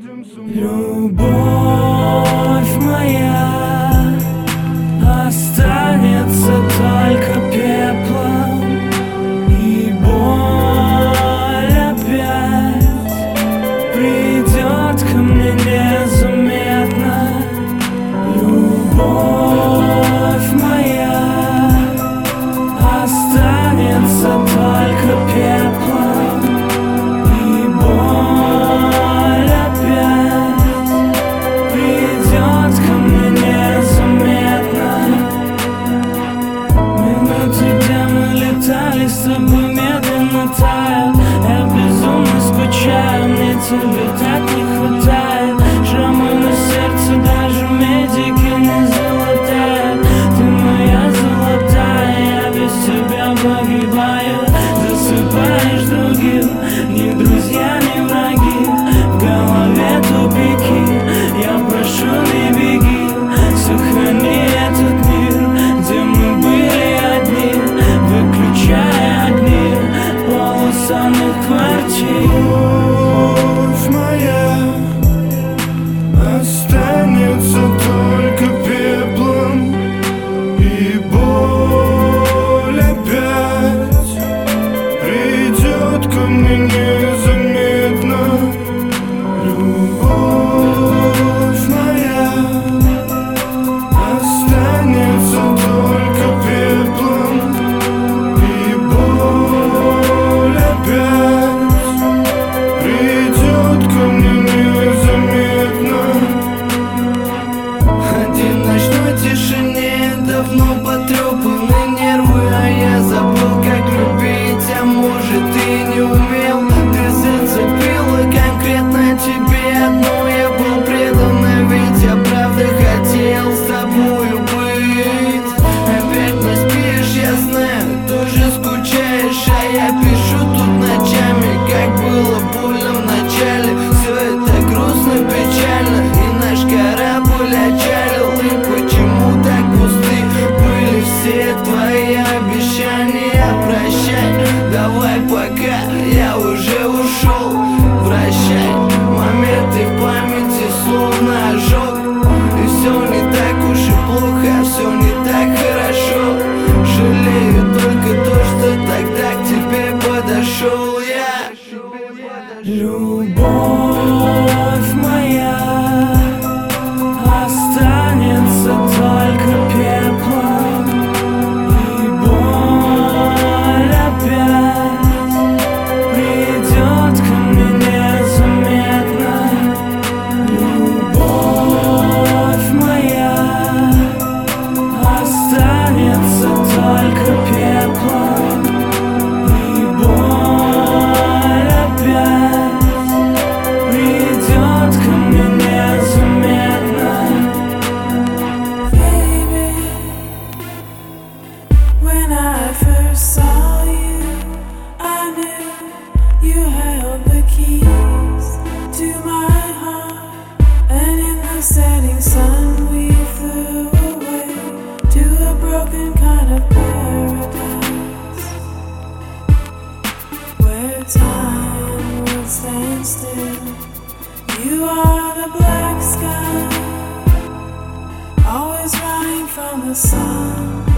Любовь моя останется только пеплом, и боль опять придет ко мне незаметно. Любовь моя останется только пеплом, и боль опять придет ко мне незаметно. Минуты, где мы летали с тобой, медленно тают. Я безумно скучаю, мне тебя так не хватает. Шрамы на сердце даже медики не золотают. Ты моя золотая, я без тебя погибаю. Засыпаешь другим, ни друзья, ни враги. В голове тупики, я прошу, не беги. Сохрани этот мир, где мы были одни, выключая огни полусонных квартир. Любовь моя останется только пеплом, и боль опять придет ко мне незаметно. Любовь моя останется только пеплом, и боль опять придет ко мне незаметно. Один в ночной тишине, давно потрепанные нервы, а я забыл, как любить, а может и не умел. Ты зацепила конкретно тебе одно, я был предан, а ведь я правда хотел с тобою быть. Опять не спишь, я знаю, тоже скучаешь, а я пишу тут ночами, как было больно в начале. Все это грустно, печально, и наш корабль отчалил. И почему так пусты были все твои обещания? Прощай, давай пока, я уже ушел. Прощай, моменты в памяти словно ожог. И все не так уж и плохо, все не так хорошо. Жалею только то, что тогда к тебе подошел я. Любовь моя останется только пеплом, и боль опять придет ко мне незаметно. Любовь моя останется только пеплом, и боль опять придет ко мне незаметно. Baby, when I first saw you, I knew you held the keys to my heart. And in the setting sun, we flew away to a broken kind of paradise, where time would stand still. You are the black sky, always running from the sun.